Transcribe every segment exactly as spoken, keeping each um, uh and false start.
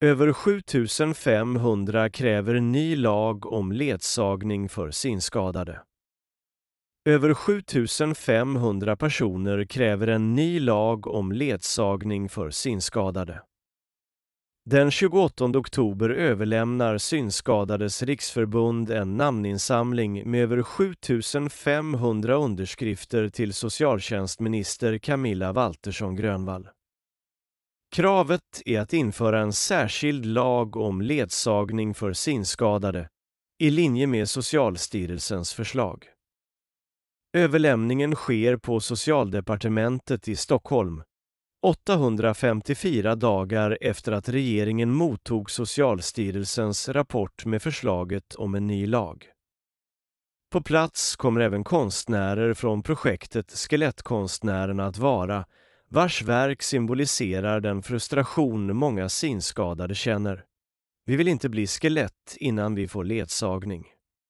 Över sju tusen femhundra kräver ny lag om ledsagning för synskadade. Över sju tusen femhundra personer kräver en ny lag om ledsagning för synskadade. Den tjugoåttonde oktober överlämnar Synskadades riksförbund en namninsamling med över sju tusen femhundra underskrifter till socialtjänstminister Camilla Waltersson Grönvall. Kravet är att införa en särskild lag om ledsagning för synskadade i linje med Socialstyrelsens förslag. Överlämningen sker på Socialdepartementet i Stockholm, åttahundrafemtiofyra dagar efter att regeringen mottog Socialstyrelsens rapport med förslaget om en ny lag. På plats kommer även konstnärer från projektet Skelettkonstnärerna att vara, vars verk symboliserar den frustration många synskadade känner. Vi vill inte bli skelett innan vi får ledsagning.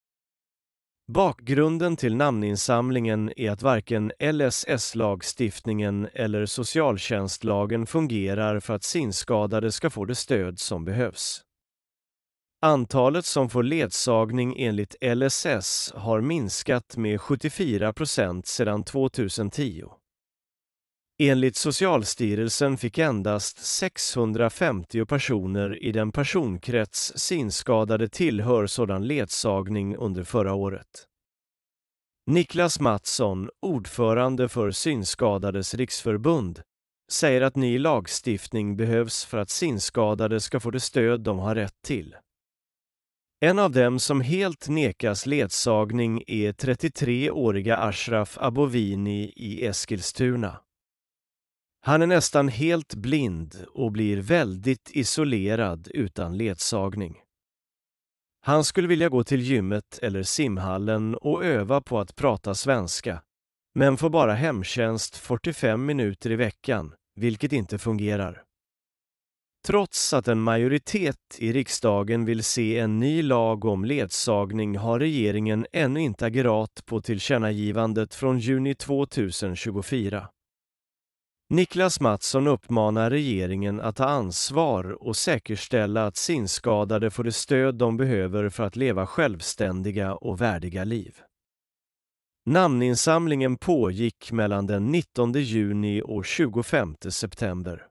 Bakgrunden till namninsamlingen är att varken L S S-lagstiftningen eller socialtjänstlagen fungerar för att synskadade ska få det stöd som behövs. Antalet som får ledsagning enligt L S S har minskat med sjuttiofyra procent sedan tjugohundratio. Enligt Socialstyrelsen fick endast sexhundrafemtio personer i den personkrets synskadade tillhör sådan ledsagning under förra året. Niklas Mattsson, ordförande för Synskadades riksförbund, säger att ny lagstiftning behövs för att synskadade ska få det stöd de har rätt till. En av dem som helt nekas ledsagning är trettiotre-åriga Ashraf Abovini i Eskilstuna. Han är nästan helt blind och blir väldigt isolerad utan ledsagning. Han skulle vilja gå till gymmet eller simhallen och öva på att prata svenska, men får bara hemtjänst fyrtiofem minuter i veckan, vilket inte fungerar. Trots att en majoritet i riksdagen vill se en ny lag om ledsagning har regeringen ännu inte agerat på tillkännagivandet från juni tjugohundratjugofyra. Niklas Mattsson uppmanar regeringen att ta ansvar och säkerställa att synskadade får det stöd de behöver för att leva självständiga och värdiga liv. Namninsamlingen pågick mellan den nittonde juni och tjugofemte september.